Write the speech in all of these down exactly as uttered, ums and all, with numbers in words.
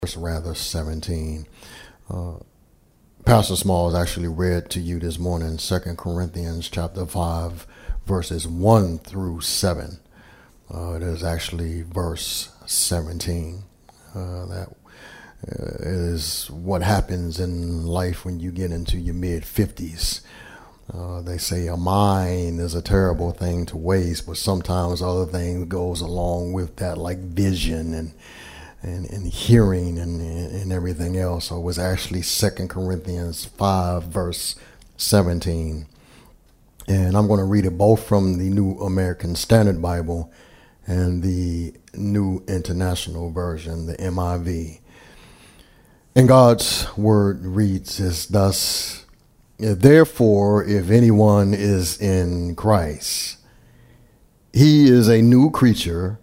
verse rather seventeen. Uh, Pastor Smalls actually read to you this morning Second Corinthians chapter five, verses one through seven. Uh, it is actually verse seventeen. Uh, that uh, is what happens in life when you get into your mid fifties. Uh, they say a mind is a terrible thing to waste, but sometimes other things goes along with that, like vision and and, and hearing and, and everything else. So it was actually Second Corinthians five, verse seventeen. And I'm going to read it both from the New American Standard Bible and the New International Version, the M I V. And God's word reads as thus: therefore, if anyone is in Christ, he is a new creature.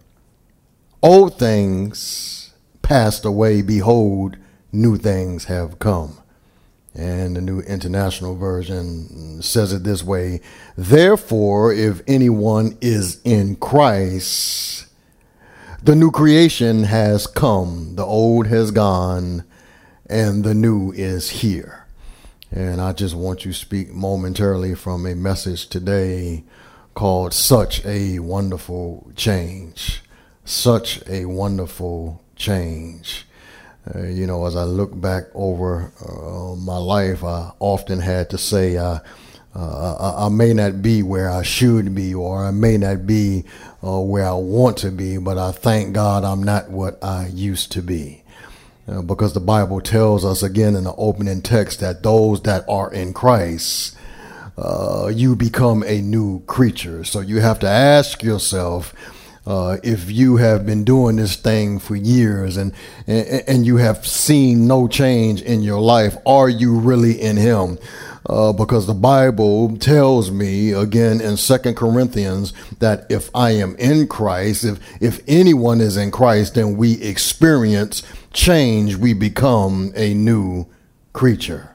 Old things passed away. Behold, new things have come. And the New International Version says it this way: therefore, if anyone is in Christ, the new creation has come. The old has gone and the new is here. And I just want you to speak momentarily from a message today called Such a Wonderful Change. Such a wonderful change. Uh, you know, as I look back over uh, my life, I often had to say uh, uh, I, I may not be where I should be, or I may not be uh, where I want to be, but I thank God I'm not what I used to be. Uh, because the Bible tells us again in the opening text that those that are in Christ, uh, you become a new creature. So you have to ask yourself, uh, if you have been doing this thing for years and, and and you have seen no change in your life, are you really in Him? Uh, because the Bible tells me again in Second Corinthians that if I am in Christ, if if anyone is in Christ, then we experience change. We become a new creature.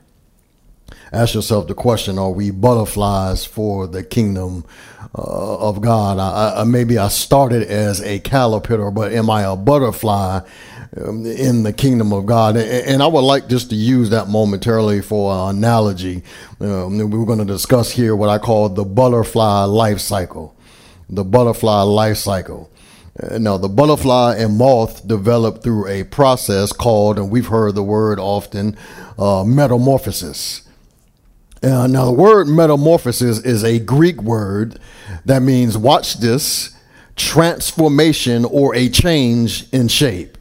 Ask yourself the question: are we butterflies for the kingdom uh, of God? I, I, maybe I started as a caterpillar, but am I a butterfly um, in the kingdom of God? And, and I would like just to use that momentarily for an analogy. Um, we're going to discuss here what I call the butterfly life cycle. The butterfly life cycle. Uh, now, the butterfly and moth develop through a process called, and we've heard the word often, uh, metamorphosis. Uh, now, the word metamorphosis is a Greek word that means, watch this, transformation or a change in shape.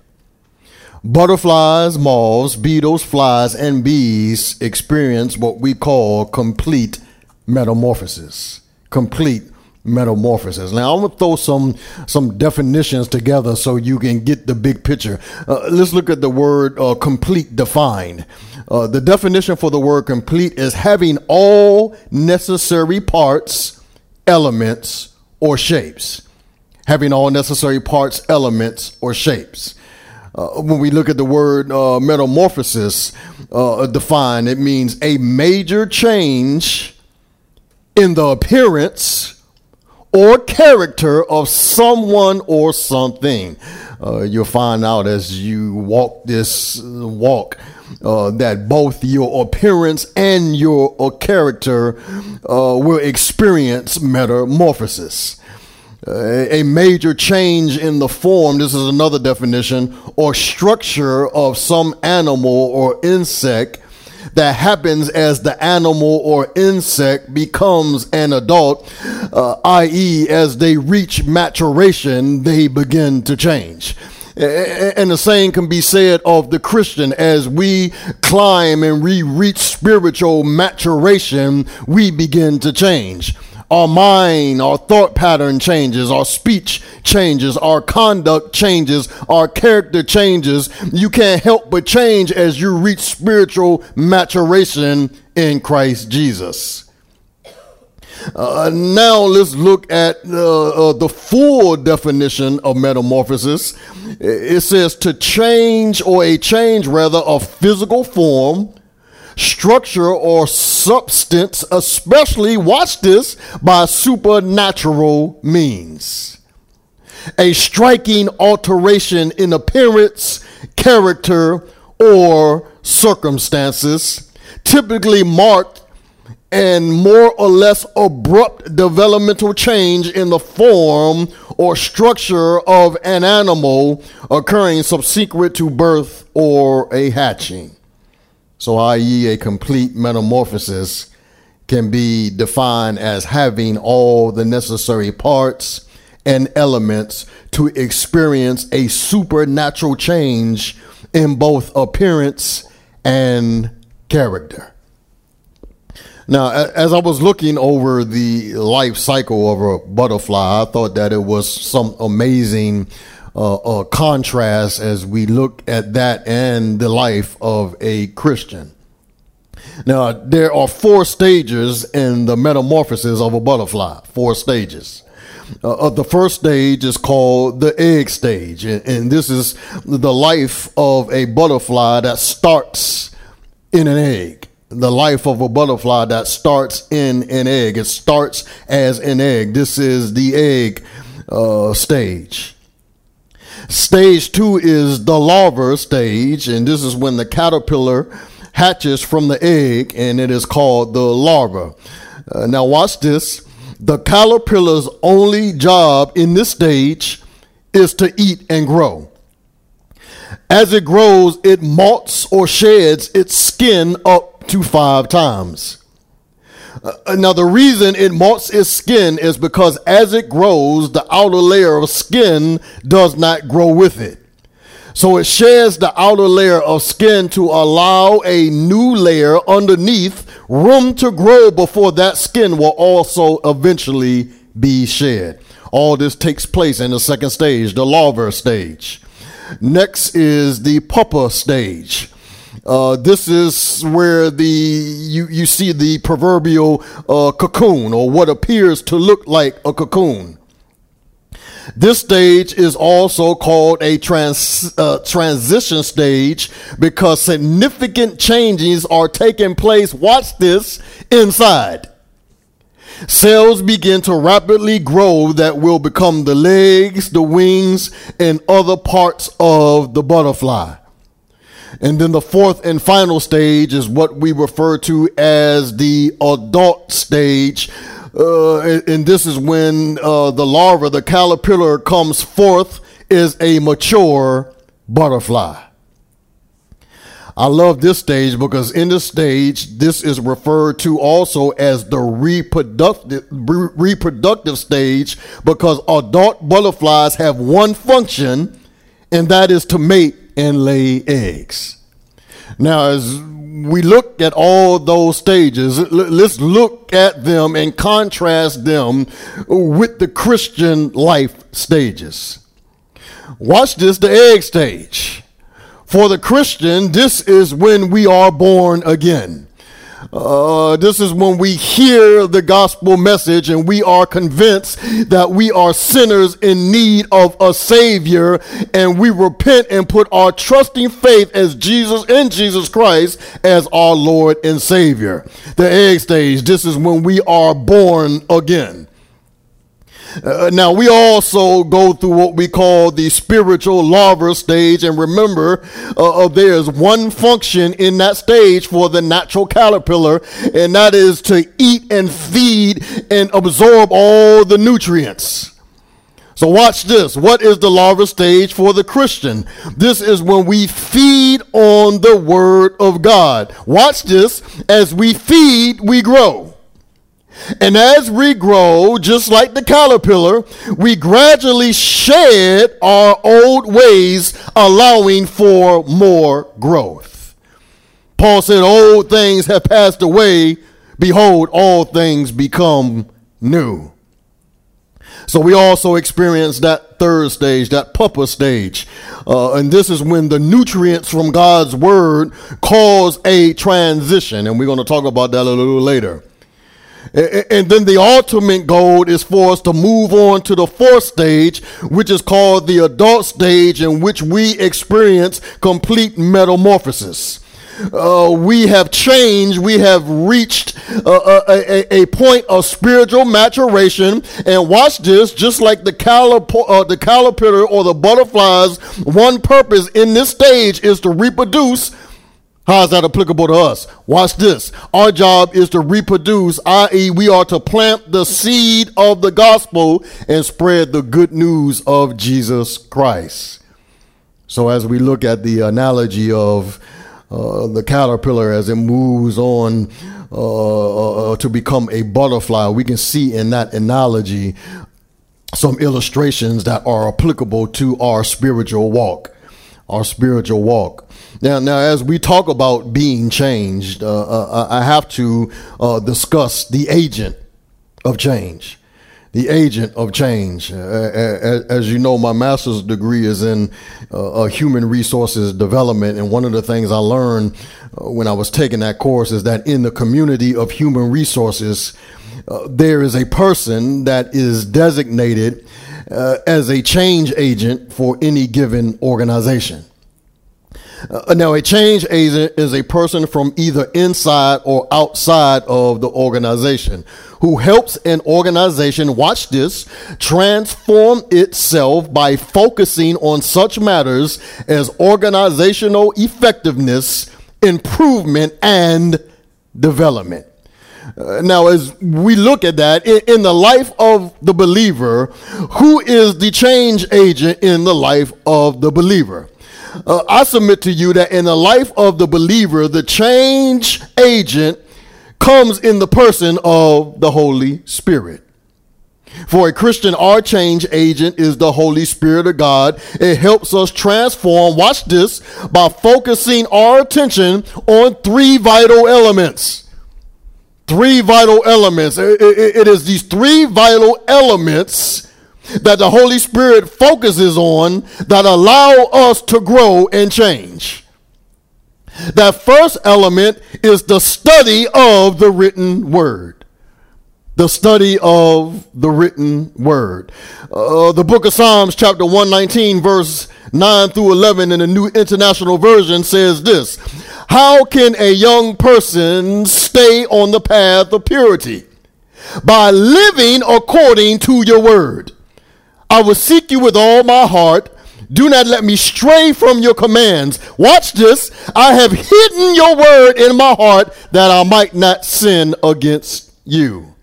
Butterflies, moths, beetles, flies, and bees experience what we call complete metamorphosis. Complete metamorphosis. Now, I'm going to throw some some definitions together so you can get the big picture. Uh, let's look at the word uh, complete defined. Uh, the definition for the word complete is having all necessary parts, elements, or shapes. Having all necessary parts, elements, or shapes. Uh, when we look at the word uh, metamorphosis uh, defined, it means a major change in the appearance or character of someone or something. Uh, you'll find out as you walk this walk uh, that both your appearance and your uh, character uh, will experience metamorphosis. Uh, a major change in the form, this is another definition, or structure of some animal or insect that happens as the animal or insect becomes an adult, uh, that is as they reach maturation, they begin to change. And the same can be said of the Christian. As we climb and we reach spiritual maturation, we begin to change. Our mind, our thought pattern changes, our speech changes, our conduct changes, our character changes. You can't help but change as you reach spiritual maturation in Christ Jesus. Uh, now let's look at uh, uh, the full definition of metamorphosis. It says to change, or a change rather, of physical form, structure, or substance, especially, watch this, by supernatural means. A striking alteration in appearance, character, or circumstances, typically marked and more or less abrupt developmental change in the form or structure of an animal occurring subsequent to birth or a hatching. So, that is a complete metamorphosis can be defined as having all the necessary parts and elements to experience a supernatural change in both appearance and character. Now, as I was looking over the life cycle of a butterfly, I thought that it was some amazing uh, uh, contrast as we look at that and the life of a Christian. Now, there are four stages in the metamorphosis of a butterfly, four stages. Uh, the first stage is called the egg stage, and, and this is the life of a butterfly that starts in an egg. The life of a butterfly that starts in an egg. It starts as an egg. This is the egg uh, stage. Stage two is the larva stage, and this is when the caterpillar hatches from the egg, and it is called the larva. Uh, now watch this. The caterpillar's only job in this stage is to eat and grow. As it grows, it molts or sheds its skin up to five times. Uh, now, the reason it molts its skin is because as it grows, the outer layer of skin does not grow with it. So it sheds the outer layer of skin to allow a new layer underneath room to grow before that skin will also eventually be shed. All this takes place in the second stage, the larva stage. Next is the pupa stage. Uh, this is where the you, you see the proverbial uh, cocoon, or what appears to look like a cocoon. This stage is also called a trans, uh, transition stage because significant changes are taking place, watch this, inside. Cells begin to rapidly grow that will become the legs, the wings, and other parts of the butterfly. And then the fourth and final stage is what we refer to as the adult stage. Uh, and, and this is when uh, the larva, the caterpillar, comes forth as a mature butterfly. I love this stage because in this stage, this is referred to also as the reproductive, re- reproductive stage because adult butterflies have one function, and that is to mate and lay eggs. Now, as we look at all those stages, let's look at them and contrast them with the Christian life stages. Watch this, the egg stage. For the Christian, this is when we are born again. Uh, this is when we hear the gospel message and we are convinced that we are sinners in need of a savior, and we repent and put our trusting faith as Jesus in Jesus Christ as our Lord and Savior. The egg stage, this is when we are born again. Uh, now, we also go through what we call the spiritual larva stage. And remember, uh, uh, there's one function in that stage for the natural caterpillar, and that is to eat and feed and absorb all the nutrients. So watch this. What is the larva stage for the Christian? This is when we feed on the word of God. Watch this. As we feed, we grow. And as we grow, just like the caterpillar, we gradually shed our old ways, allowing for more growth. Paul said, old things have passed away. Behold, all things become new. So we also experience that third stage, that pupa stage. Uh, and this is when the nutrients from God's word cause a transition. And we're going to talk about that a little later. And then the ultimate goal is for us to move on to the fourth stage, which is called the adult stage, in which we experience complete metamorphosis. Uh, we have changed. We have reached uh, a, a, a point of spiritual maturation. And watch this, just like the, calip- uh, the caterpillar or the butterfly's one purpose in this stage is to reproduce. How is that applicable to us? Watch this. Our job is to reproduce, that is we are to plant the seed of the gospel and spread the good news of Jesus Christ. So as we look at the analogy of uh, the caterpillar as it moves on uh, uh, to become a butterfly, we can see in that analogy some illustrations that are applicable to our spiritual walk, our spiritual walk. Now, now, as we talk about being changed, uh, uh, I have to uh, discuss the agent of change. The agent of change. Uh, as, as you know, my master's degree is in uh, human resources development. And one of the things I learned uh, when I was taking that course is that in the community of human resources, uh, there is a person that is designated uh, as a change agent for any given organization. Uh, now, a change agent is a person from either inside or outside of the organization who helps an organization, watch this, transform itself by focusing on such matters as organizational effectiveness, improvement, and development. Uh, now, as we look at that in, in the life of the believer, who is the change agent in the life of the believer? Uh, I submit to you that in the life of the believer, the change agent comes in the person of the Holy Spirit. For a Christian, our change agent is the Holy Spirit of God. It helps us transform, watch this, by focusing our attention on three vital elements. Three vital elements. It, it, it is these three vital elements that the Holy Spirit focuses on that allow us to grow and change. That first element is the study of the written word. The study of the written word. Uh, the book of Psalms, chapter one nineteen, verse nine through eleven in the New International Version says this: how can a young person stay on the path of purity? By living according to your word. I will seek you with all my heart. Do not let me stray from your commands. Watch this. I have hidden your word in my heart that I might not sin against you.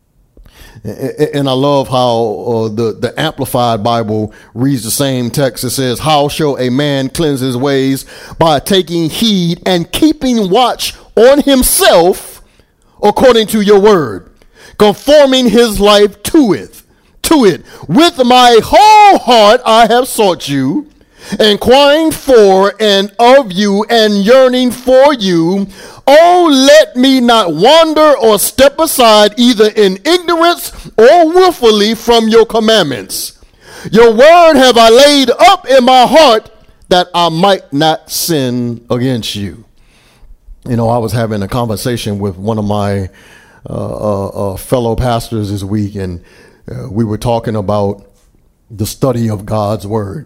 And I love how uh, the, the Amplified Bible reads the same text. It says, how shall a man cleanse his ways? By taking heed and keeping watch on himself according to your word, conforming his life to it. To it. With my whole heart I have sought you, inquiring for and of you and yearning for you. Oh, let me not wander or step aside either in ignorance or willfully from your commandments. Your word have I laid up in my heart that I might not sin against you. You know, I was having a conversation with one of my uh, uh, uh, fellow pastors this week, and Uh, we were talking about the study of God's word.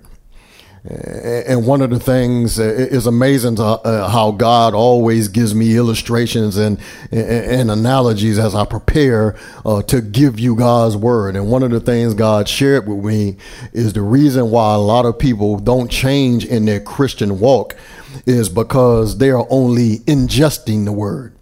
And one of the things uh, is amazing to, uh, how God always gives me illustrations and, and analogies as I prepare uh, to give you God's word. And one of the things God shared with me is the reason why a lot of people don't change in their Christian walk is because they are only ingesting the word.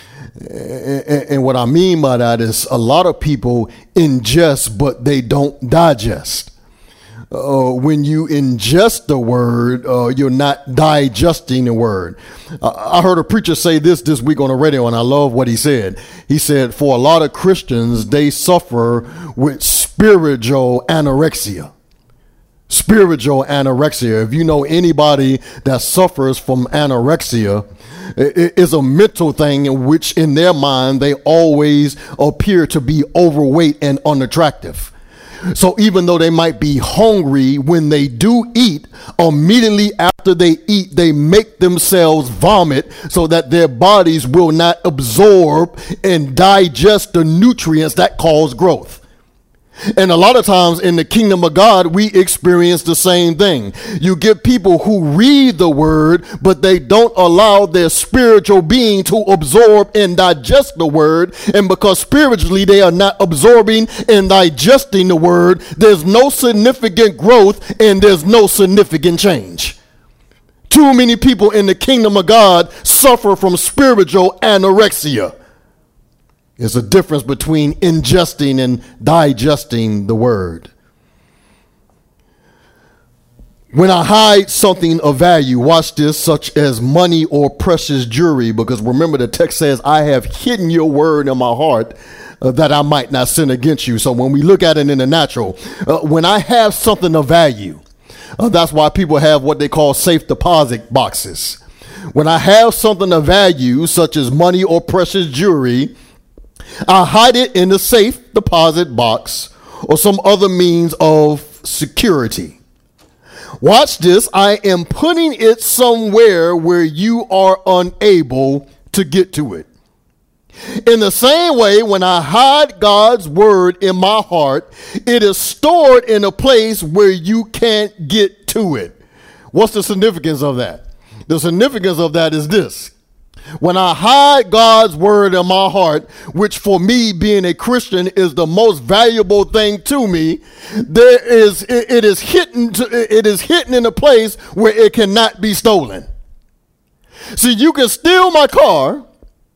And what I mean by that is a lot of people ingest, but they don't digest. Uh, when you ingest the word, uh, you're not digesting the word. Uh, I heard a preacher say this this week on the radio, and I love what he said. He said, for a lot of Christians, they suffer with spiritual anorexia. Spiritual anorexia. If you know anybody that suffers from anorexia, it is a mental thing in which in their mind they always appear to be overweight and unattractive. So even though they might be hungry, when they do eat, immediately after they eat, they make themselves vomit so that their bodies will not absorb and digest the nutrients that cause growth. And a lot of times in the kingdom of God, we experience the same thing. You get people who read the word, but they don't allow their spiritual being to absorb and digest the word. And because spiritually they are not absorbing and digesting the word, there's no significant growth and there's no significant change. Too many people in the kingdom of God suffer from spiritual anorexia. There's a difference between ingesting and digesting the word. When I hide something of value, watch this, such as money or precious jewelry, because remember the text says, I have hidden your word in my heart uh, that I might not sin against you. So when we look at it in the natural, uh, when I have something of value, uh, that's why people have what they call safe deposit boxes. When I have something of value, such as money or precious jewelry, I hide it in the safe deposit box or some other means of security. Watch this. I am putting it somewhere where you are unable to get to it. In the same way, when I hide God's word in my heart, it is stored in a place where you can't get to it. What's the significance of that? The significance of that is this. When I hide God's word in my heart, which for me being a Christian is the most valuable thing to me, there is it, it is hidden to, it is hidden in a place where it cannot be stolen. See, you can steal my car,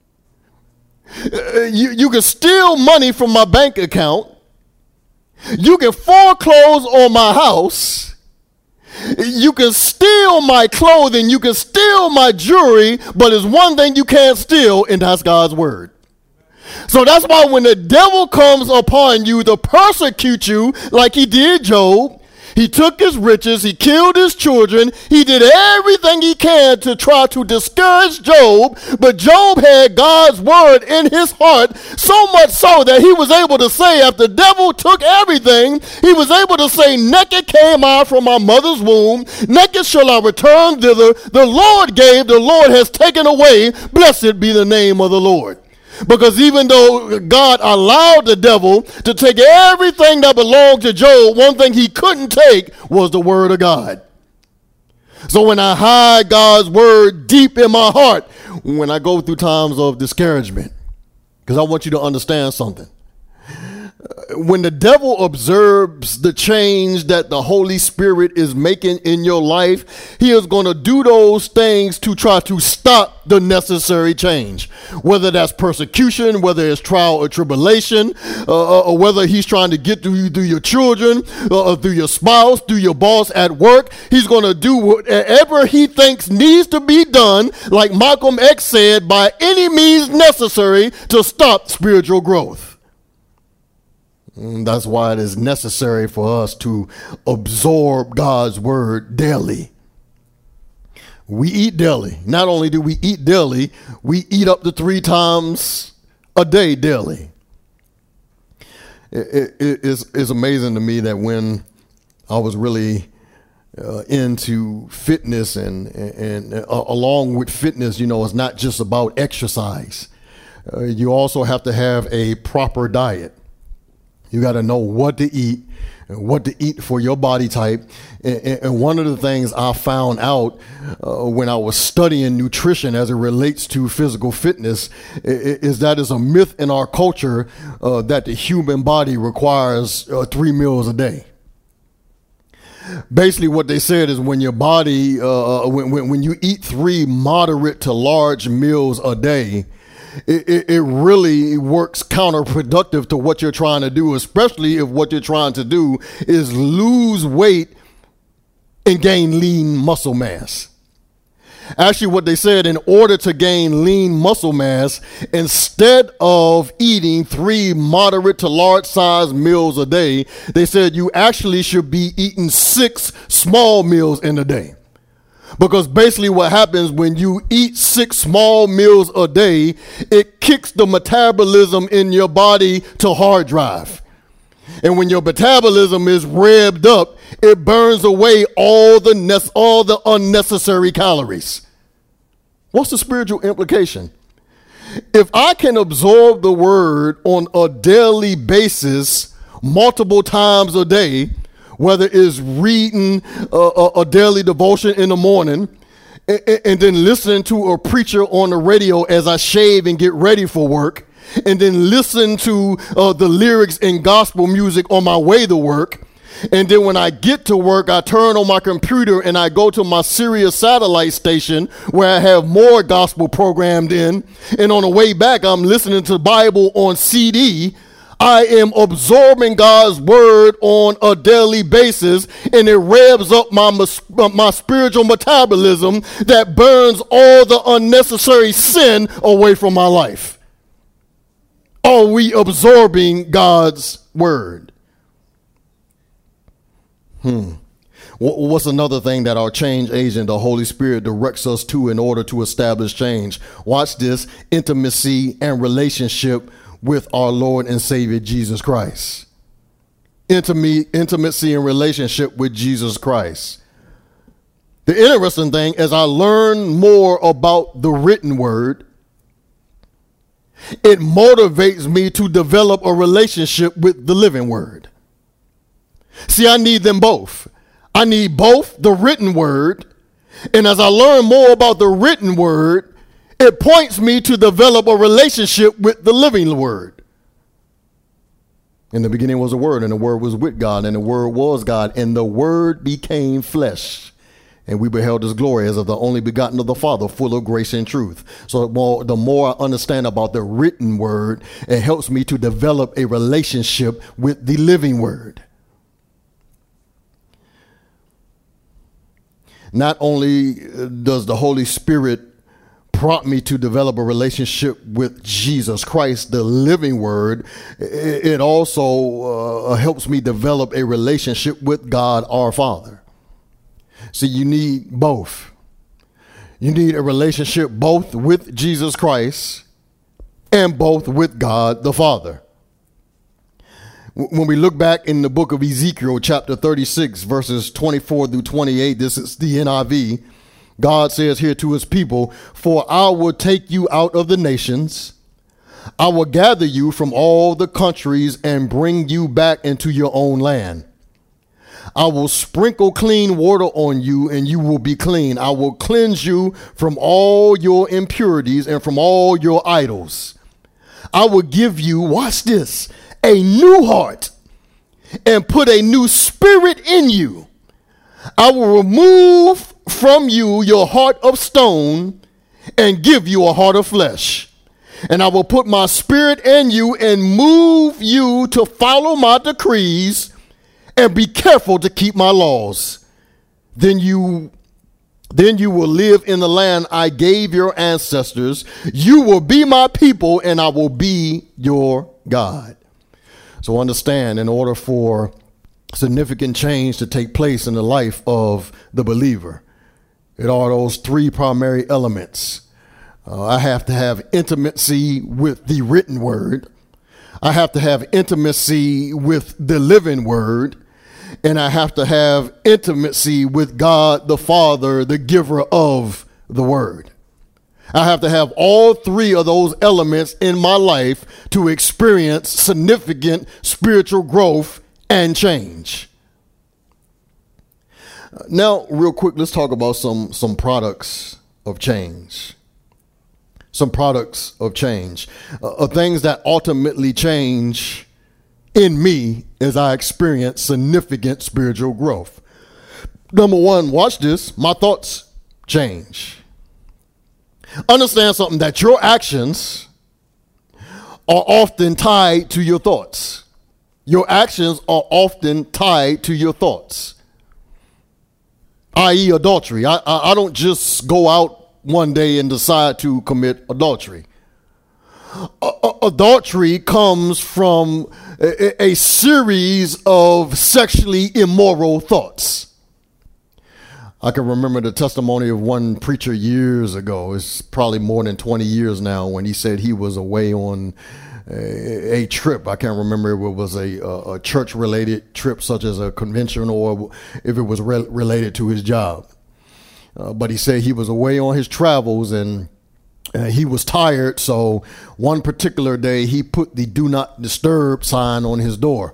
uh, you you can steal money from my bank account, you can foreclose on my house. You can steal my clothing, you can steal my jewelry, but there's one thing you can't steal, and that's God's word. So that's why when the devil comes upon you to persecute you like he did Job, he took his riches, he killed his children, he did everything he can to try to discourage Job, but Job had God's word in his heart, so much so that he was able to say, after the devil took everything, he was able to say, naked came I from my mother's womb, naked shall I return thither, the Lord gave, the Lord has taken away, blessed be the name of the Lord. Because even though God allowed the devil to take everything that belonged to Job, one thing he couldn't take was the word of God. So when I hide God's word deep in my heart, when I go through times of discouragement, because I want you to understand something. When the devil observes the change that the Holy Spirit is making in your life, he is going to do those things to try to stop the necessary change, whether that's persecution, whether it's trial or tribulation, uh, or whether he's trying to get to you through your children, uh, through your spouse, through your boss at work. He's going to do whatever he thinks needs to be done, like Malcolm X said, by any means necessary to stop spiritual growth. That's why it is necessary for us to absorb God's word daily. We eat daily. Not only do we eat daily, we eat up to three times a day daily. It, it, it's, it's amazing to me that when I was really uh, into fitness and, and, and uh, along with fitness, you know, it's not just about exercise. Uh, you also have to have a proper diet. You got to know what to eat and what to eat for your body type. And, and one of the things I found out uh, when I was studying nutrition as it relates to physical fitness is, is that it's a myth in our culture uh, that the human body requires uh, three meals a day. Basically, what they said is when your body, uh, when, when, when you eat three moderate to large meals a day, It, it, it really works counterproductive to what you're trying to do, especially if what you're trying to do is lose weight and gain lean muscle mass. Actually, what they said, in order to gain lean muscle mass, instead of eating three moderate to large size meals a day, they said you actually should be eating six small meals in a day. Because basically what happens when you eat six small meals a day, it kicks the metabolism in your body to hard drive. And when your metabolism is revved up, it burns away all the ne- all the unnecessary calories. What's the spiritual implication? If I can absorb the word on a daily basis, multiple times a day, whether it's reading a, a, a daily devotion in the morning and, and then listening to a preacher on the radio as I shave and get ready for work, and then listen to uh, the lyrics and gospel music on my way to work. And then when I get to work, I turn on my computer and I go to my Sirius satellite station where I have more gospel programmed in. And on the way back, I'm listening to the Bible on C D. I am absorbing God's word on a daily basis, and it revs up my, my spiritual metabolism that burns all the unnecessary sin away from my life. Are we absorbing God's word? Hmm. What's another thing that our change agent, the Holy Spirit, directs us to in order to establish change? Watch this: intimacy and relationship with our Lord and Savior, Jesus Christ. Intimacy, intimacy and relationship with Jesus Christ. The interesting thing, as I learn more about the written word, it motivates me to develop a relationship with the living word. See, I need them both. I need both the written word, and as I learn more about the written word, it points me to develop a relationship with the living word. In the beginning was a word, and the word was with God, and the word was God, and the word became flesh, and we beheld his glory as of the only begotten of the Father, full of grace and truth. So the more, the more I understand about the written word, it helps me to develop a relationship with the living word. Not only does the Holy Spirit prompt me to develop a relationship with Jesus Christ, the living word, it also uh, helps me develop a relationship with God, our Father. See, you need both. You need a relationship both with Jesus Christ and both with God, the Father. When we look back in the book of Ezekiel, chapter thirty-six, verses twenty-four through twenty-eight, this is the N I V. God says here to his people, "For I will take you out of the nations. I will gather you from all the countries and bring you back into your own land. I will sprinkle clean water on you and you will be clean. I will cleanse you from all your impurities and from all your idols. I will give you," watch this, "a new heart and put a new spirit in you. I will remove from you your heart of stone and give you a heart of flesh. And I will put my spirit in you and move you to follow my decrees and be careful to keep my laws. Then you Then you will live in the land I gave your ancestors. You will be my people and I will be your God." So understand, in order for significant change to take place in the life of the believer, it are those three primary elements. Uh, I have to have intimacy with the written word. I have to have intimacy with the living word. And I have to have intimacy with God, the Father, the giver of the word. I have to have all three of those elements in my life to experience significant spiritual growth and change. Now, real quick, let's talk about some, some products of change. Some products of change. Uh, things that ultimately change in me as I experience significant spiritual growth. Number one, watch this. My thoughts change. Understand something, that your actions are often tied to your thoughts. Your actions are often tied to your thoughts, that is adultery. I, I, I don't just go out one day and decide to commit adultery. A, a, adultery comes from a, a series of sexually immoral thoughts. I can remember the testimony of one preacher years ago. It's probably more than twenty years now, when he said he was away on a, a trip. I can't remember if it was a, a church-related trip, such as a convention, or if it was re- related to his job. Uh, but he said he was away on his travels and uh, he was tired. So one particular day he put the "Do Not Disturb" sign on his door.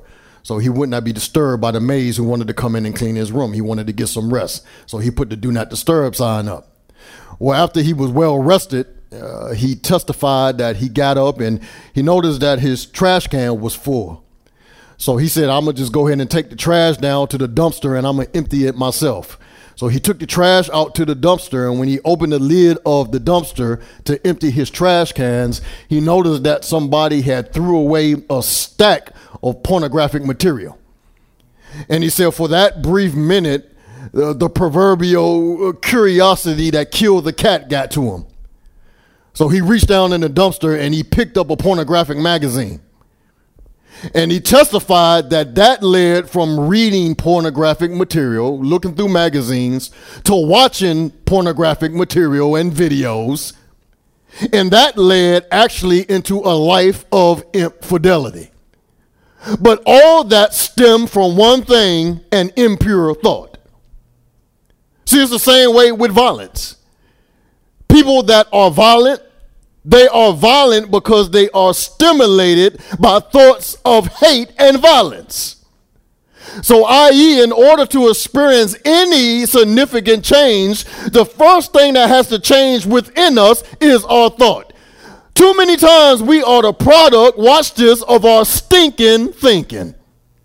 So he would not be disturbed by the maids who wanted to come in and clean his room. He wanted to get some rest. So he put the do not disturb sign up. Well, after he was well rested, uh, he testified that he got up and he noticed that his trash can was full. So he said, I'm going to just go ahead and take the trash down to the dumpster and I'm going to empty it myself. So he took the trash out to the dumpster, and when he opened the lid of the dumpster to empty his trash cans, he noticed that somebody had threw away a stack of pornographic material. And he said for that brief minute, uh, the proverbial curiosity that killed the cat got to him. So he reached down in the dumpster and he picked up a pornographic magazine. And he testified that that led from reading pornographic material, looking through magazines, to watching pornographic material and videos. And that led actually into a life of infidelity. But all that stemmed from one thing, an impure thought. See, it's the same way with violence. People that are violent, they are violent because they are stimulated by thoughts of hate and violence. So, that is, in order to experience any significant change, the first thing that has to change within us is our thought. Too many times we are the product, watch this, of our stinking thinking.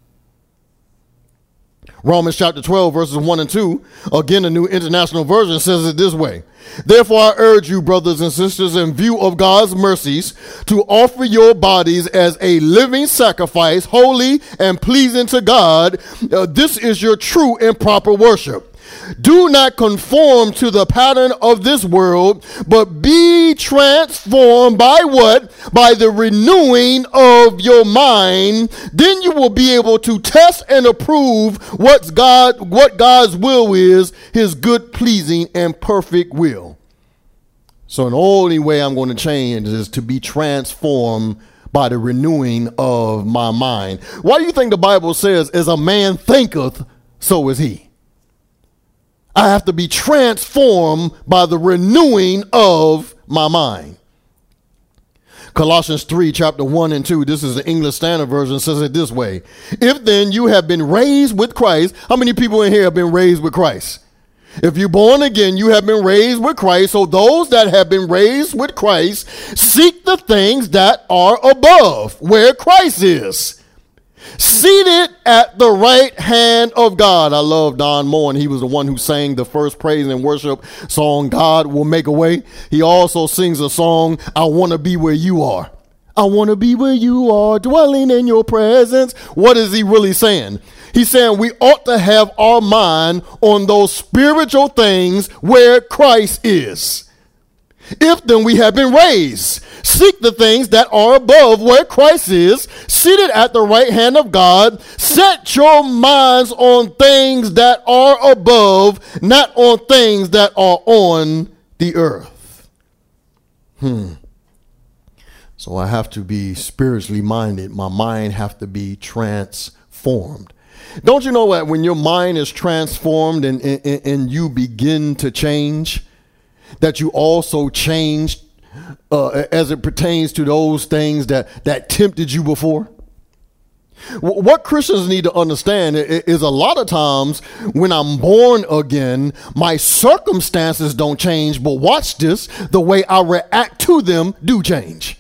Romans chapter twelve, verses one and two, again, the New International Version says it this way. Therefore, I urge you, brothers and sisters, in view of God's mercies, to offer your bodies as a living sacrifice, holy and pleasing to God. Uh, this is your true and proper worship. Do not conform to the pattern of this world, but be transformed by what? By the renewing of your mind. Then you will be able to test and approve what's God, what God's will is, his good, pleasing, and perfect will. So the only way I'm going to change is to be transformed by the renewing of my mind. Why do you think the Bible says, as a man thinketh, so is he? I have to be transformed by the renewing of my mind. Colossians three, chapter one and two, this is the English Standard Version, says it this way. If then you have been raised with Christ, how many people in here have been raised with Christ? If you're born again, you have been raised with Christ. So those that have been raised with Christ, seek the things that are above, where Christ is, seated at the right hand of God. I love Don Moore, and he was the one who sang the first praise and worship song, God Will Make a Way. He also sings a song, I Want to Be Where You Are. I want to be where you are, dwelling in your presence. What is he really saying? He's saying we ought to have our mind on those spiritual things where Christ is. If then we have been raised, seek the things that are above where Christ is, seated at the right hand of God. Set your minds on things that are above, not on things that are on the earth. Hmm. So I have to be spiritually minded. My mind have to be transformed. Don't you know that when your mind is transformed and, and, and you begin to change, that you also change uh, as it pertains to those things that, that tempted you before? What Christians need to understand is a lot of times when I'm born again, my circumstances don't change, but watch this, the way I react to them do change.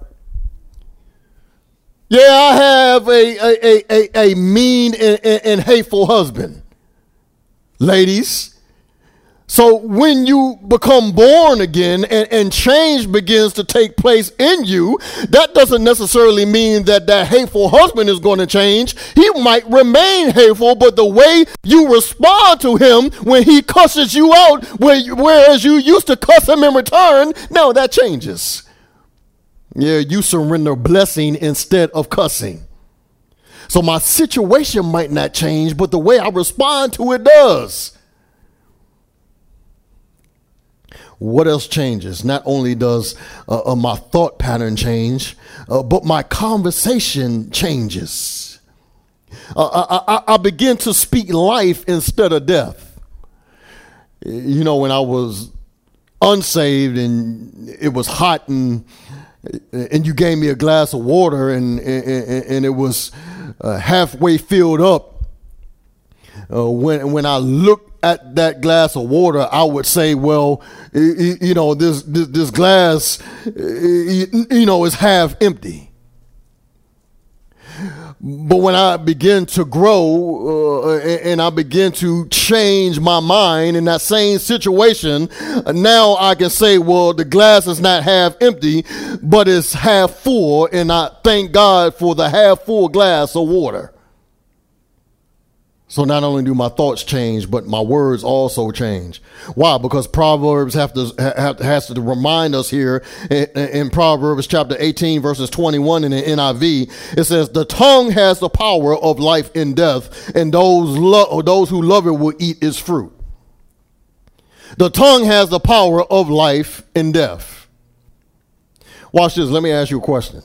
Yeah, I have a, a, a, a mean and, and hateful husband. Ladies, so when you become born again and, and change begins to take place in you, that doesn't necessarily mean that that hateful husband is going to change. He might remain hateful, but the way you respond to him when he cusses you out, whereas you used to cuss him in return, now that changes. Yeah, you surrender blessing instead of cussing. So my situation might not change, but the way I respond to it does. What else changes? Not only does uh, uh, my thought pattern change, uh, but my conversation changes. Uh, I, I, I begin to speak life instead of death. You know, when I was unsaved and it was hot and and you gave me a glass of water and and, and it was uh, halfway filled up, uh, when when I look at that glass of water, I would say, well, you know, this this, this glass, you know, is half empty. But when I begin to grow uh, and I begin to change my mind in that same situation, now I can say, well, the glass is not half empty, but it's half full. And I thank God for the half full glass of water. So not only do my thoughts change, but my words also change. Why? Because Proverbs have to have, has to remind us here in, in Proverbs chapter eighteen, verses twenty-one in the N I V. It says, the tongue has the power of life and death, and those, lo- or those who love it will eat its fruit. The tongue has the power of life and death. Watch this. Let me ask you a question.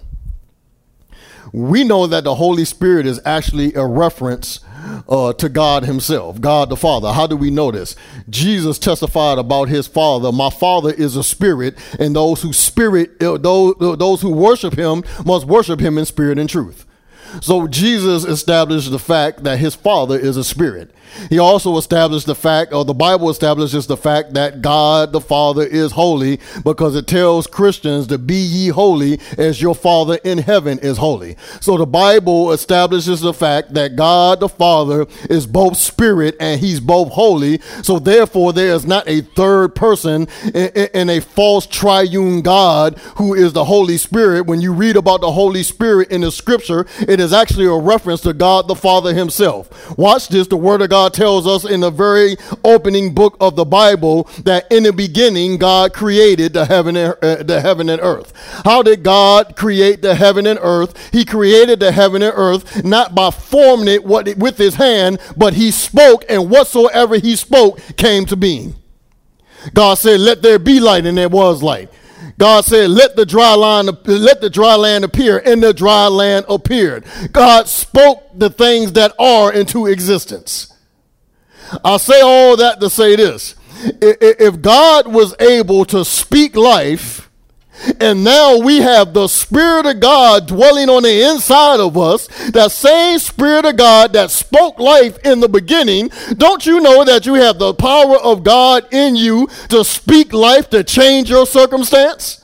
We know that the Holy Spirit is actually a reference Uh, to God himself, God the Father. How do we know this? Jesus testified about his Father. My Father is a spirit, and those who spirit, uh, those, uh, those who worship him must worship him in spirit and truth. So Jesus established the fact that his Father is a spirit. He also established the fact, or the Bible establishes the fact, that God the Father is holy, because it tells Christians to be ye holy as your Father in heaven is holy. So the Bible establishes the fact that God the Father is both spirit and he's both holy. So therefore there is not a third person in, in a false triune God who is the Holy Spirit. When you read about the Holy Spirit in the scripture, it is actually a reference to God the Father himself. Watch this. The word of God tells us in the very opening book of the Bible that in the beginning God created the heaven and, uh, the heaven and earth. How did God create the heaven and earth? He created the heaven and earth not by forming it what, with his hand, but he spoke, and whatsoever he spoke came to being. God said, let there be light, and there was light. God said, let the dry land, let the dry land appear, and the dry land appeared. God spoke the things that are into existence. I say all that to say this. If God was able to speak life, and now we have the Spirit of God dwelling on the inside of us, that same Spirit of God that spoke life in the beginning, don't you know that you have the power of God in you to speak life, to change your circumstance?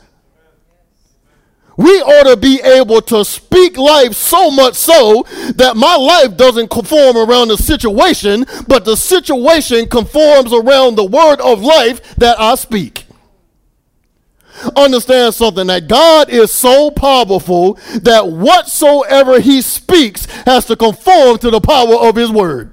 We ought to be able to speak life so much so that my life doesn't conform around the situation, but the situation conforms around the word of life that I speak. Understand something, that God is so powerful that whatsoever he speaks has to conform to the power of his word.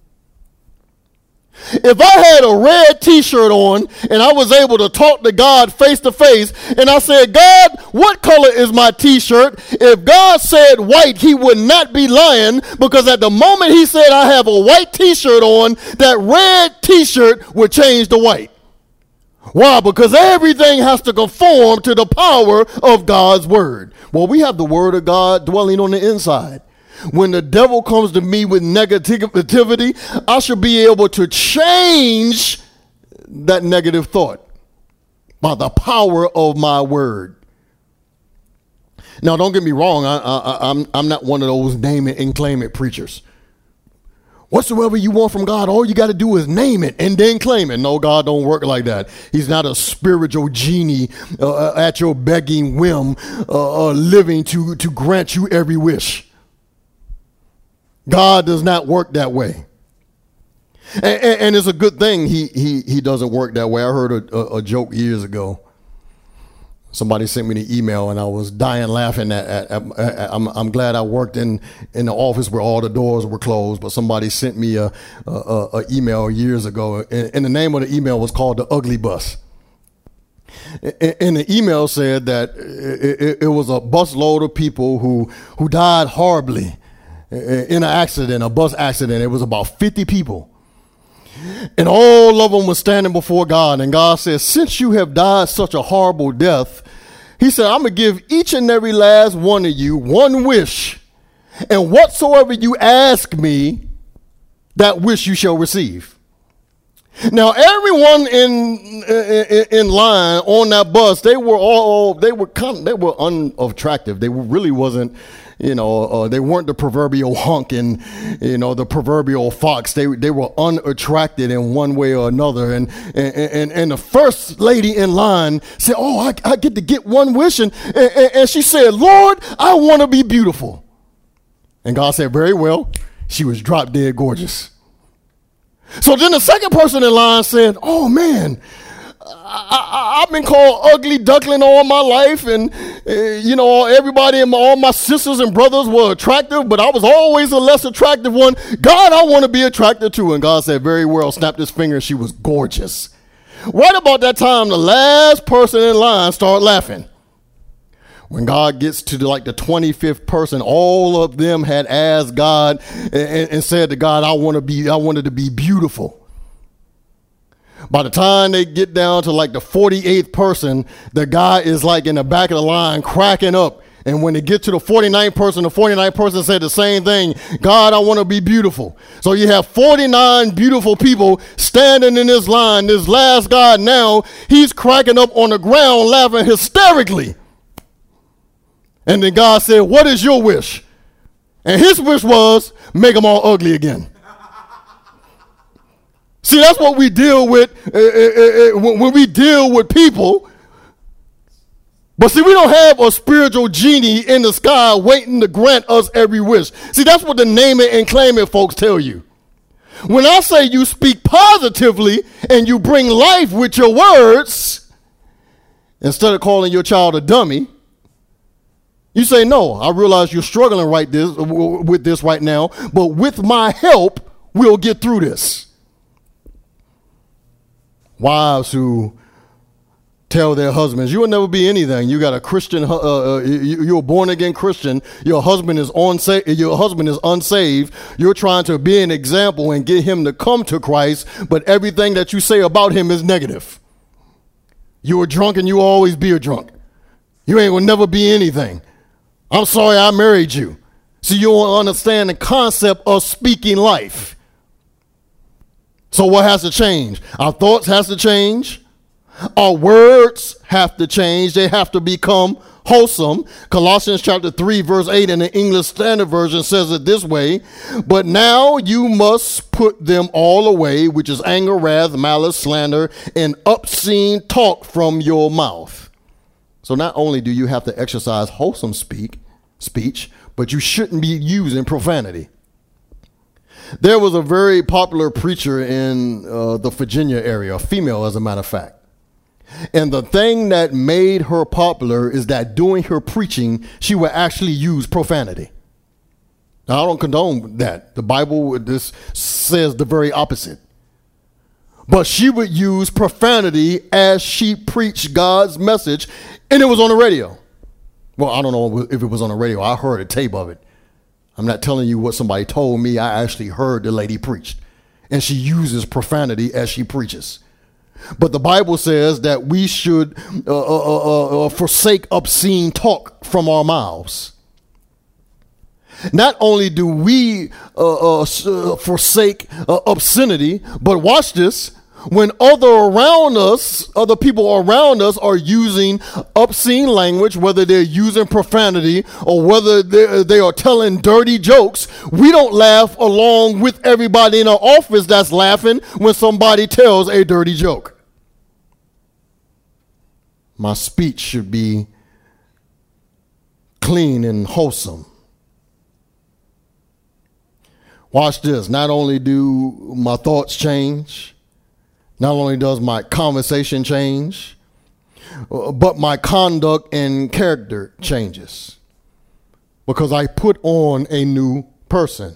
If I had a red t-shirt on and I was able to talk to God face to face, and I said, God, what color is my t-shirt? If God said white, he would not be lying, because at the moment he said I have a white t-shirt on, that red t-shirt would change to white. Why? Because everything has to conform to the power of God's word. Well, we have the word of God dwelling on the inside. When the devil comes to me with negativity, I should be able to change that negative thought by the power of my word. Now, don't get me wrong. I, I, I'm, I'm not one of those name it and claim it preachers. Whatsoever you want from God, all you got to do is name it and then claim it. No, God don't work like that. He's not a spiritual genie uh, at your begging whim, uh, uh, living to, to grant you every wish. God does not work that way. And, and, and it's a good thing he, he, he doesn't work that way. I heard a, a, a joke years ago. Somebody sent me the email and I was dying laughing at, at, at, at I'm, I'm glad I worked in, in the office where all the doors were closed, but somebody sent me a, a, a email years ago, and, and the name of the email was called The Ugly Bus. And the email said that it, it, it was a bus load of people who, who died horribly in an accident, a bus accident. It was about fifty people. And all of them were standing before God. And God said, since you have died such a horrible death, he said, I'm going to give each and every last one of you one wish. And whatsoever you ask me, that wish you shall receive. Now, everyone in, in in line on that bus, they were all they were kind of, they were unattractive. They really wasn't, you know, uh, they weren't the proverbial hunk and, you know, the proverbial fox. They they were unattracted in one way or another. And and and, and the first lady in line said, "Oh, I, I get to get one wish," and, and and she said, "Lord, I want to be beautiful." And God said, "Very well." She was drop dead gorgeous. So then the second person in line said, "Oh man, I, I, I've been called ugly duckling all my life, and uh, you know, everybody and my, all my sisters and brothers were attractive, but I was always a less attractive one. God, I want to be attractive too." And God said, "Very well," snapped his finger. She was gorgeous. Right about that time, the last person in line started laughing. When God gets to the, like the twenty-fifth person, all of them had asked God and, and said to God, I want to be, I wanted to be beautiful. By the time they get down to like the forty-eighth person, the guy is like in the back of the line cracking up. And when they get to the forty-ninth person, the forty-ninth person said the same thing. God, I want to be beautiful. So you have forty-nine beautiful people standing in this line. This last guy now, he's cracking up on the ground laughing hysterically. And then God said, "What is your wish?" And his wish was, make them all ugly again. See, that's what we deal with uh, uh, uh, when we deal with people. But see, we don't have a spiritual genie in the sky waiting to grant us every wish. See, that's what the name it and claim it folks tell you. When I say you speak positively and you bring life with your words, instead of calling your child a dummy, you say, "No, I realize you're struggling right this, with this right now, but with my help, we'll get through this." Wives who tell their husbands, "You will never be anything. You got a Christian, uh, uh, you're a born again Christian. Your husband is on, your husband is unsaved. You're trying to be an example and get him to come to Christ, but everything that you say about him is negative. You're a drunk and you will always be a drunk. You ain't will never be anything. I'm sorry I married you." So you don't understand the concept of speaking life. So what has to change? Our thoughts has to change. Our words have to change. They have to become wholesome. Colossians chapter three, verse eight in the English Standard Version says it this way: "But now you must put them all away, which is anger, wrath, malice, slander, and obscene talk from your mouth." So not only do you have to exercise wholesome speak, speech, but you shouldn't be using profanity. There was a very popular preacher in uh, the Virginia area, a female as a matter of fact. And the thing that made her popular is that during her preaching, she would actually use profanity. Now, I don't condone that. The Bible this says the very opposite. But she would use profanity as she preached God's message, and it was on the radio. Well, I don't know if it was on the radio. I heard a tape of it. I'm not telling you what somebody told me. I actually heard the lady preached, and she uses profanity as she preaches. But the Bible says that we should uh, uh, uh, uh, forsake obscene talk from our mouths. Not only do we uh, uh, forsake uh, obscenity, but watch this. When other around us, other people around us are using obscene language, whether they're using profanity or whether they, they are telling dirty jokes, we don't laugh along with everybody in our office that's laughing when somebody tells a dirty joke. My speech should be clean and wholesome. Watch this. Not only do my thoughts change, not only does my conversation change, but my conduct and character changes because I put on a new person.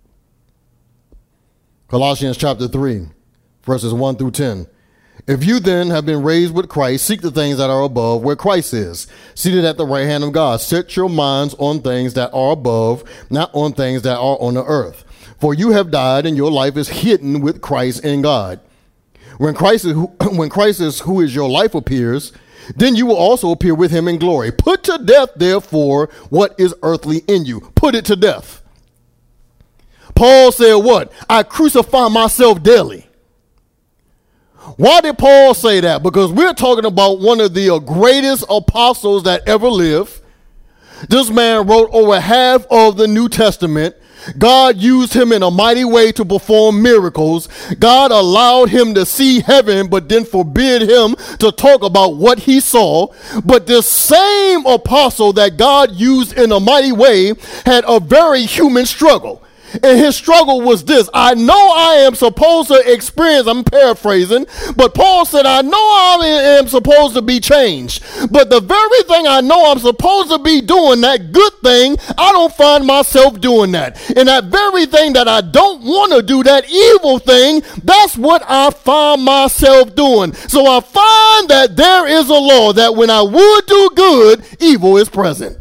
Colossians chapter three, verses one through ten. "If you then have been raised with Christ, seek the things that are above where Christ is, seated at the right hand of God. Set your minds on things that are above, not on things that are on the earth. For you have died and your life is hidden with Christ in God. When Christ is who, when Christ is who is your life appears, then you will also appear with him in glory. Put to death, therefore, what is earthly in you." Put it to death. Paul said what? "I crucify myself daily." Why did Paul say that? Because we're talking about one of the greatest apostles that ever lived. This man wrote over half of the New Testament. God used him in a mighty way to perform miracles. God allowed him to see heaven, but then forbid him to talk about what he saw. But this same apostle that God used in a mighty way had a very human struggle. And his struggle was this. I know I am supposed to experience, I'm paraphrasing, but Paul said, I know I am supposed to be changed. But the very thing I know I'm supposed to be doing, that good thing, I don't find myself doing that. And that very thing that I don't want to do, that evil thing, that's what I find myself doing. So I find that there is a law that when I would do good, evil is present.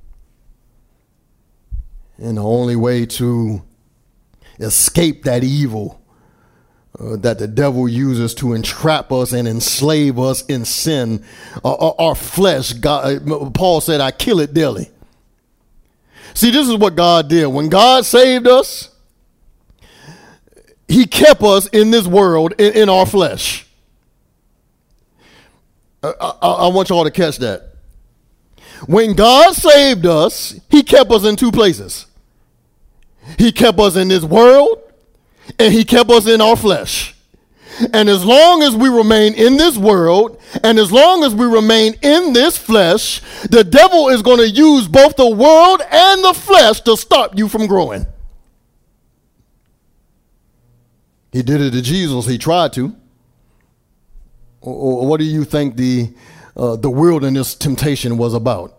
And the only way to escape that evil uh, that the devil uses to entrap us and enslave us in sin, uh, our flesh, God, Paul said, I kill it daily. See, this is what God did. When God saved us, he kept us in this world in, in our flesh. I, I, I want y'all to catch that. When God saved us, he kept us in two places. He kept us in this world, and he kept us in our flesh. And as long as we remain in this world, and as long as we remain in this flesh, the devil is going to use both the world and the flesh to stop you from growing. He did it to Jesus. He tried to. Or, or what do you think the uh, the wilderness temptation was about?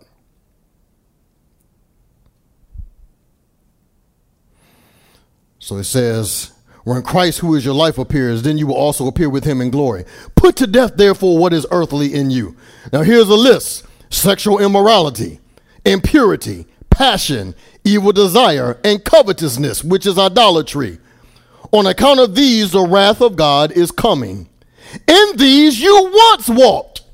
So it says, when Christ, who is your life, appears, then you will also appear with him in glory. Put to death, therefore, what is earthly in you. Now here's a list: sexual immorality, impurity, passion, evil desire, and covetousness, which is idolatry. On account of these, the wrath of God is coming. In these you once walked.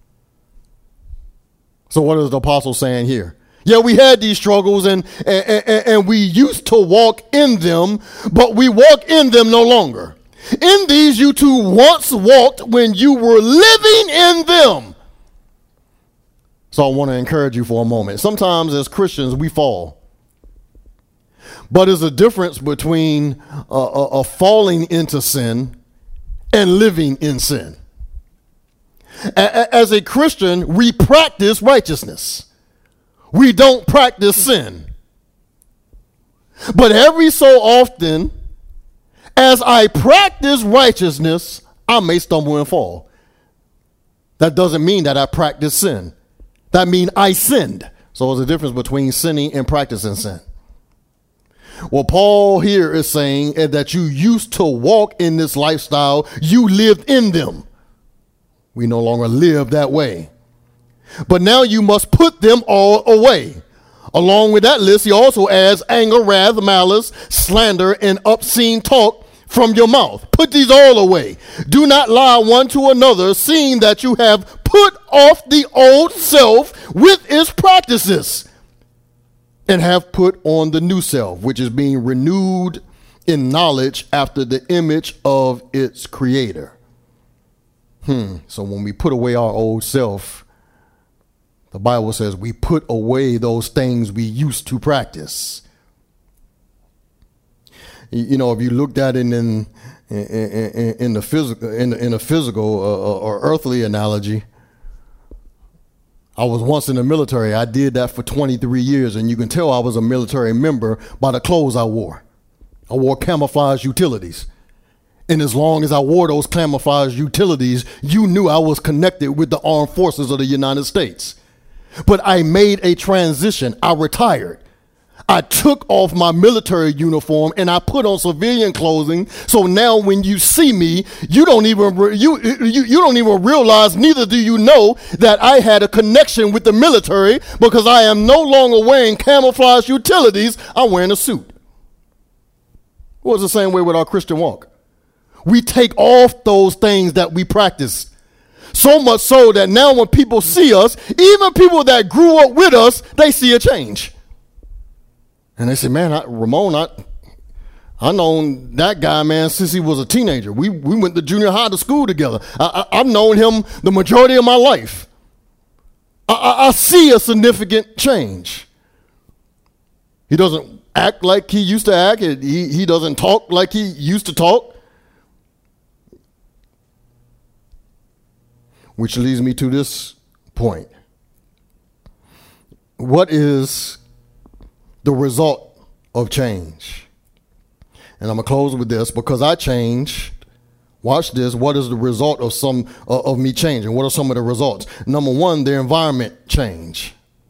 So what is the apostle saying here? Yeah, we had these struggles and, and, and, and we used to walk in them, but we walk in them no longer. In these you two once walked when you were living in them. So I want to encourage you for a moment. Sometimes as Christians, we fall. But there's a difference between uh, a, a falling into sin and living in sin. A- as a Christian, we practice righteousness. We don't practice sin. But every so often, as I practice righteousness, I may stumble and fall. That doesn't mean that I practice sin. That means I sinned. So there's a difference between sinning and practicing sin. Well, Paul here is saying that you used to walk in this lifestyle. You lived in them. We no longer live that way. But now you must put them all away. Along with that list, he also adds anger, wrath, malice, slander, and obscene talk from your mouth. Put these all away. Do not lie one to another, seeing that you have put off the old self with its practices, and have put on the new self, which is being renewed in knowledge after the image of its creator. Hmm. So when we put away our old self, the Bible says we put away those things we used to practice. You know, if you looked at it in in, in, in the physical in, in a physical uh, or earthly analogy, I was once in the military. I did that for twenty-three years, and you can tell I was a military member by the clothes I wore. I wore camouflage utilities. And as long as I wore those camouflage utilities, you knew I was connected with the armed forces of the United States. But I made a transition. I retired. I took off my military uniform and I put on civilian clothing. So now when you see me, you don't even re- you, you you don't even realize, neither do you know, that I had a connection with the military, because I am no longer wearing camouflage utilities. I'm wearing a suit. Well, it's the same way with our Christian walk. We take off those things that we practice. So much so that now when people see us, even people that grew up with us, they see a change. And they say, man, I, Ramon, I, I known that guy, man, since he was a teenager. We we went to junior high to school together. I, I, I've known him the majority of my life. I, I, I see a significant change. He doesn't act like he used to act. He, he doesn't talk like he used to talk. Which leads me to this point. What is the result of change? And I'm going to close with this. Because I changed, watch this, what is the result of some uh, of me changing? What are some of the results? Number one, the environment change.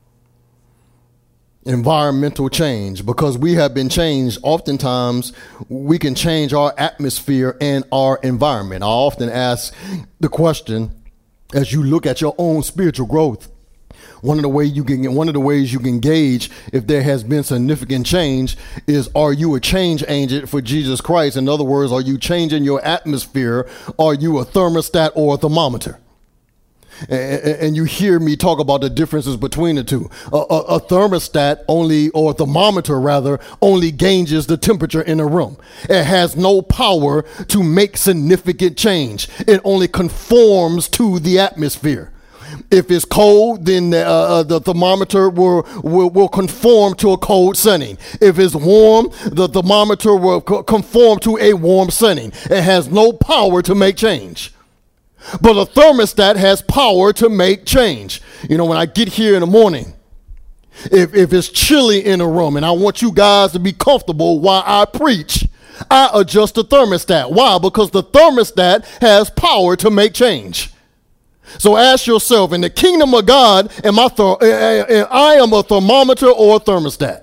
Environmental change. Because we have been changed, oftentimes we can change our atmosphere and our environment. I often ask the question, as you look at your own spiritual growth, One of the way you can one of the ways you can gauge if there has been significant change is, are you a change agent for Jesus Christ? In other words, are you changing your atmosphere? Are you a thermostat or a thermometer? And, and you hear me talk about the differences between the two. A, a, a thermostat only, or a thermometer rather, only gauges the temperature in a room. It has no power to make significant change. It only conforms to the atmosphere. If it's cold, then the, uh, the thermometer will, will will conform to a cold setting. If it's warm, the thermometer will co- conform to a warm setting. It has no power to make change. But a thermostat has power to make change. You know, when I get here in the morning, if, if it's chilly in a room and I want you guys to be comfortable while I preach, I adjust the thermostat. Why? Because the thermostat has power to make change. So ask yourself, in the kingdom of God, am I, th- I am a thermometer or a thermostat?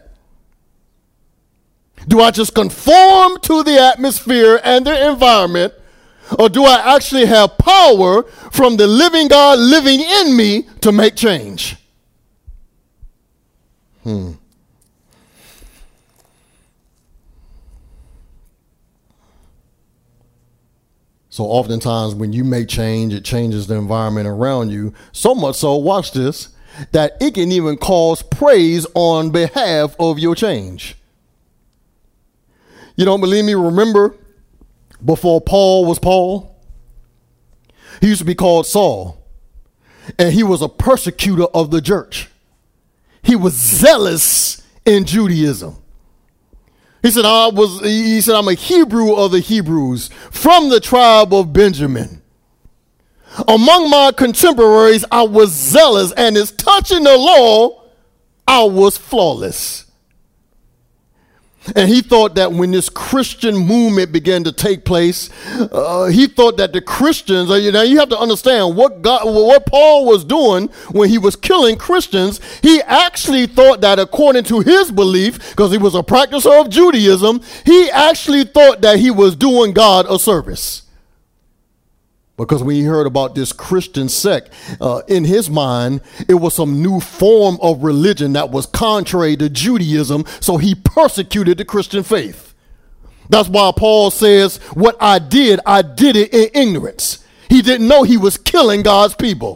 Do I just conform to the atmosphere and the environment, or do I actually have power from the living God living in me to make change? Hmm. So oftentimes when you make change, it changes the environment around you. So much so, watch this, that it can even cause praise on behalf of your change. You don't believe me? Remember, before Paul was Paul, he used to be called Saul, and he was a persecutor of the church. He was zealous in Judaism. He said, I was, he said, I'm a Hebrew of the Hebrews, from the tribe of Benjamin. Among my contemporaries, I was zealous, and as touching the law, I was flawless. And he thought that when this Christian movement began to take place, uh, he thought that the Christians, uh, you know, you have to understand what God, what Paul was doing when he was killing Christians. He actually thought that, according to his belief, because he was a practicer of Judaism, he actually thought that he was doing God a service. Because when he heard about this Christian sect, uh, in his mind, it was some new form of religion that was contrary to Judaism, so he persecuted the Christian faith. That's why Paul says, what I did, I did it in ignorance. He didn't know he was killing God's people.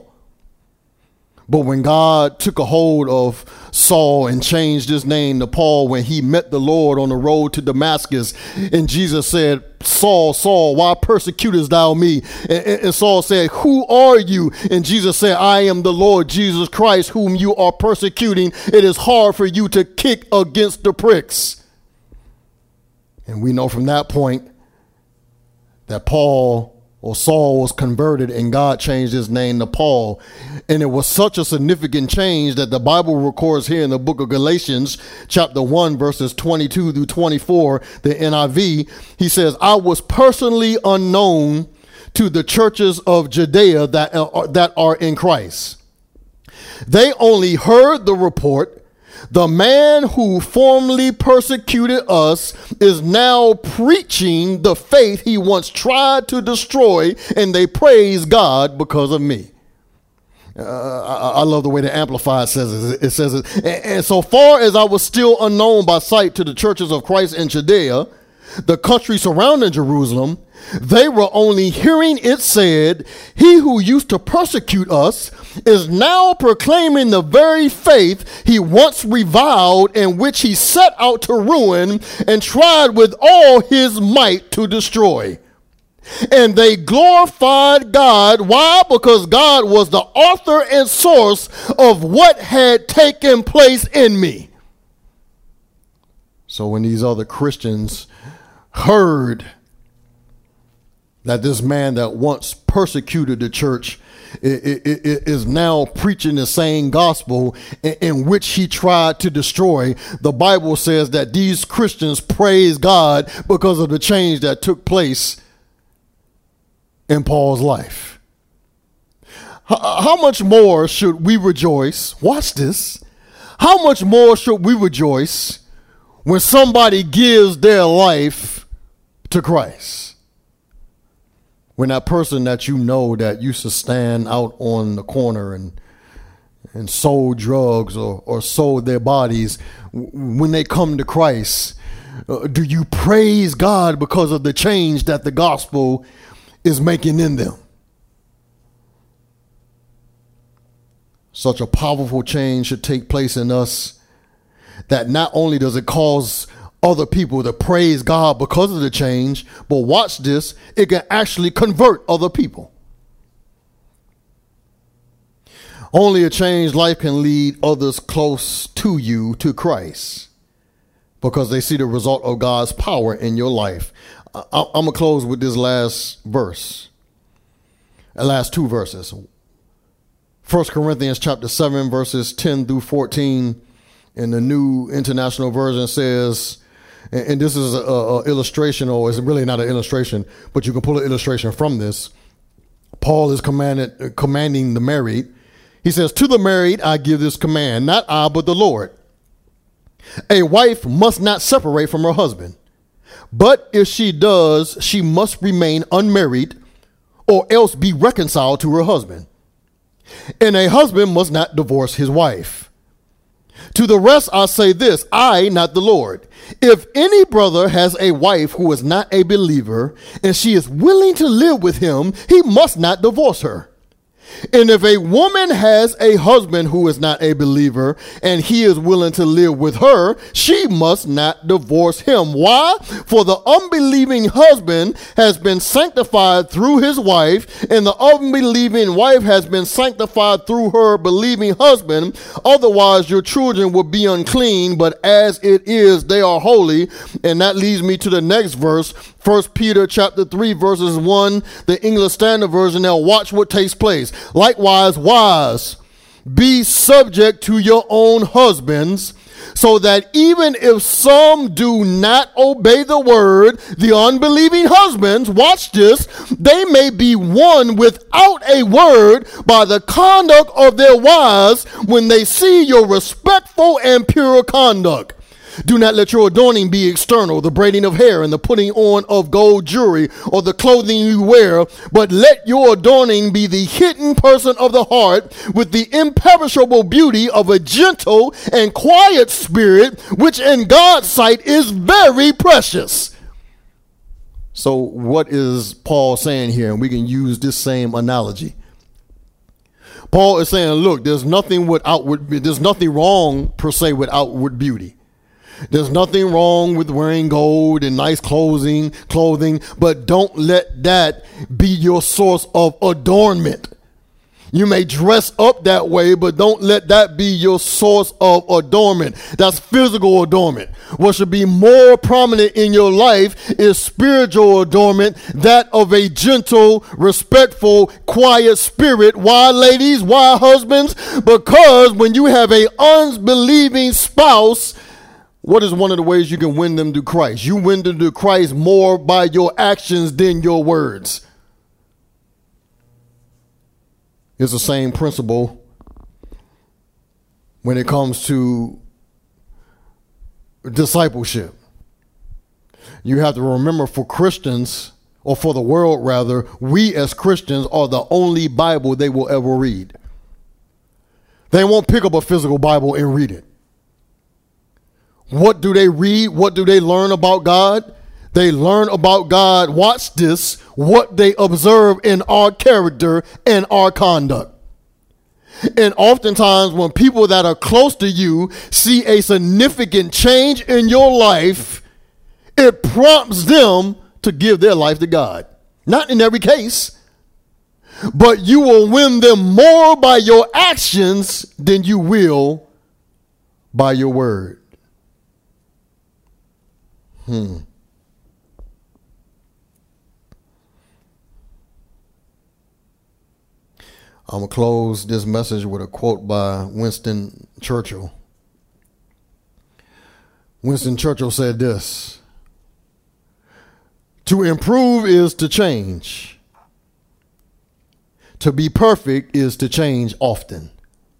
But when God took a hold of Saul and changed his name to Paul, when he met the Lord on the road to Damascus, and Jesus said, Saul, Saul, why persecutest thou me? And, and Saul said, who are you? And Jesus said, I am the Lord Jesus Christ, whom you are persecuting. It is hard for you to kick against the pricks. And we know from that point that Paul or Saul was converted, and God changed his name to Paul. And it was such a significant change that the Bible records here in the book of Galatians, chapter one, verses twenty-two through twenty-four, the N I V. He says, I was personally unknown to the churches of Judea that are, that are in Christ. They only heard the report. The man who formerly persecuted us is now preaching the faith he once tried to destroy, and they praise God because of me. Uh, I, I love the way the Amplified says it. It says it. And, and so far as I was still unknown by sight to the churches of Christ in Judea, the country surrounding Jerusalem, they were only hearing it said, "He who used to persecute us is now proclaiming the very faith he once reviled, and which he set out to ruin and tried with all his might to destroy." And they glorified God. Why? Because God was the author and source of what had taken place in me. So when these other Christians heard that this man that once persecuted the church is now preaching the same gospel in which he tried to destroy, the Bible says that these Christians praise God because of the change that took place in Paul's life. How much more should we rejoice? Watch this. How much more should we rejoice when somebody gives their life to Christ? When that person that you know that used to stand out on the corner and and sold drugs or, or sold their bodies, when they come to Christ, uh, do you praise God because of the change that the gospel is making in them? Such a powerful change should take place in us that not only does it cause other people to praise God because of the change, but watch this, it can actually convert other people. Only a changed life can lead others close to you, to Christ, because they see the result of God's power in your life. I, I'm going to close with this last verse, the last two verses. First Corinthians chapter seven, verses ten through fourteen in the New International Version says, and this is an illustration, or it's really not an illustration, but you can pull an illustration from this. Paul is commanded, commanding the married. He says, "To the married I give this command, not I, but the Lord. A wife must not separate from her husband, but if she does, she must remain unmarried or else be reconciled to her husband. And a husband must not divorce his wife. To the rest I say this, I, not the Lord. If any brother has a wife who is not a believer, and she is willing to live with him, he must not divorce her. And if a woman has a husband who is not a believer, and he is willing to live with her, she must not divorce him." Why? "For the unbelieving husband has been sanctified through his wife, and the unbelieving wife has been sanctified through her believing husband. Otherwise your children will be unclean, but as it is, they are holy." And that leads me to the next verse, First Peter chapter three, verses one, the English Standard Version. Now watch what takes place. "Likewise, wives, be subject to your own husbands, so that even if some do not obey the word, the unbelieving husbands," watch this, "they may be won without a word by the conduct of their wives when they see your respectful and pure conduct. Do not let your adorning be external, the braiding of hair and the putting on of gold jewelry or the clothing you wear, but let your adorning be the hidden person of the heart with the imperishable beauty of a gentle and quiet spirit, which in God's sight is very precious." So what is Paul saying here? And we can use this same analogy. Paul is saying, look, there's nothing with outward, there's nothing wrong per se with outward beauty. There's nothing wrong with wearing gold and nice clothing, clothing, but don't let that be your source of adornment. You may dress up that way, but don't let that be your source of adornment. That's physical adornment. What should be more prominent in your life is spiritual adornment, that of a gentle, respectful, quiet spirit. Why, ladies? Why, husbands? Because when you have an unbelieving spouse, what is one of the ways you can win them to Christ? You win them to Christ more by your actions than your words. It's the same principle when it comes to discipleship. You have to remember, for Christians, or for the world rather, we as Christians are the only Bible they will ever read. They won't pick up a physical Bible and read it. What do they read? What do they learn about God? They learn about God, watch this, what they observe in our character and our conduct. And oftentimes when people that are close to you see a significant change in your life, it prompts them to give their life to God. Not in every case, but you will win them more by your actions than you will by your word. Hmm. I'm going to close this message with a quote by Winston Churchill. Winston Churchill said this: "To improve is to change. To be perfect is to change often."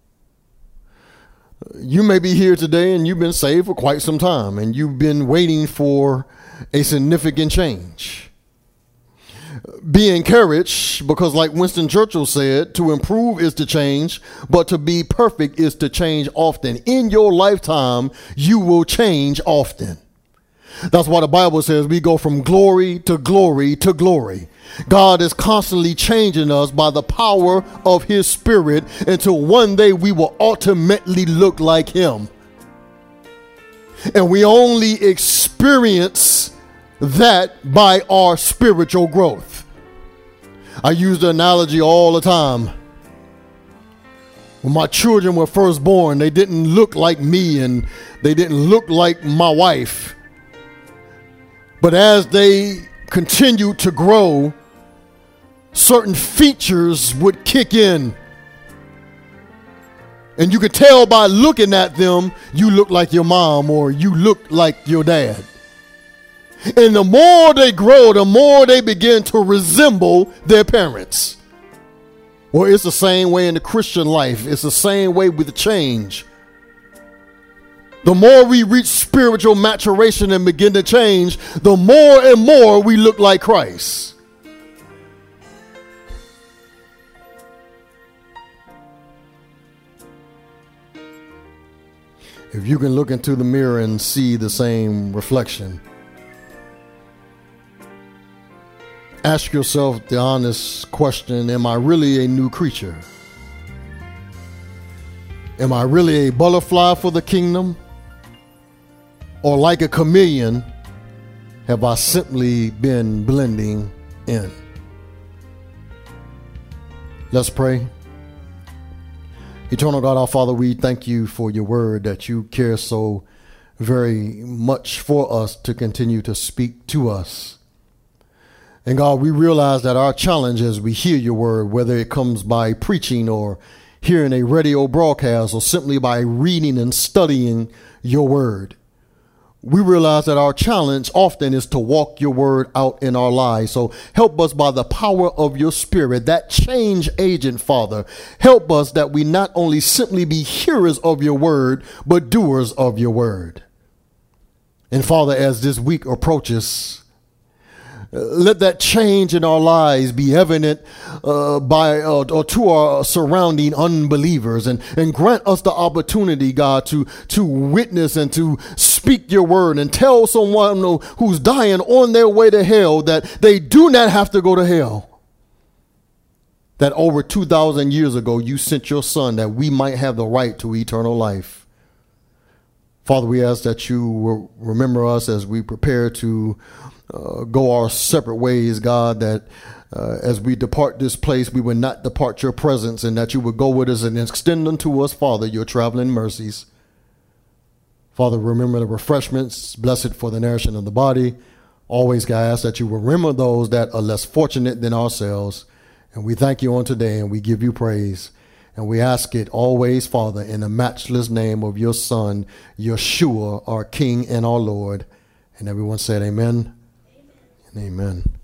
You may be here today and you've been saved for quite some time and you've been waiting for a significant change. Be encouraged, because like Winston Churchill said, to improve is to change, but to be perfect is to change often. In your lifetime, you will change often. That's why the Bible says we go from glory to glory to glory. God is constantly changing us by the power of his Spirit until one day we will ultimately look like him. And we only experience that by our spiritual growth. I use the analogy all the time. When my children were first born, they didn't look like me and they didn't look like my wife. But as they continued to grow, certain features would kick in. And you could tell by looking at them, you look like your mom or you look like your dad. And the more they grow, the more they begin to resemble their parents. Well, it's the same way in the Christian life. It's the same way with the change. The more we reach spiritual maturation and begin to change, the more and more we look like Christ. If you can look into the mirror and see the same reflection, ask yourself the honest question: am I really a new creature? Am I really a butterfly for the kingdom? Or like a chameleon, have I simply been blending in? Let's pray. Eternal God, our Father, we thank you for your word, that you care so very much for us to continue to speak to us. And God, we realize that our challenge as we hear your word, whether it comes by preaching or hearing a radio broadcast or simply by reading and studying your word, we realize that our challenge often is to walk your word out in our lives. So help us by the power of your Spirit, that change agent, Father. Help us that we not only simply be hearers of your word, but doers of your word. And Father, as this week approaches, let that change in our lives be evident uh, by uh, or to our surrounding unbelievers, and, and grant us the opportunity, God, to, to witness and to speak your word and tell someone who's dying on their way to hell that they do not have to go to hell. That over two thousand years ago, you sent your son that we might have the right to eternal life. Father, we ask that you will remember us as we prepare to Uh, go our separate ways, God, that uh, as we depart this place, we would not depart your presence, and that you would go with us and extend unto us, Father, your traveling mercies. Father, remember the refreshments, blessed for the nourishment of the body. Always, God, I ask that you will remember those that are less fortunate than ourselves. And we thank you on today, and we give you praise. And we ask it always, Father, in the matchless name of your Son, Yeshua, our King and our Lord. And everyone said amen. Amen.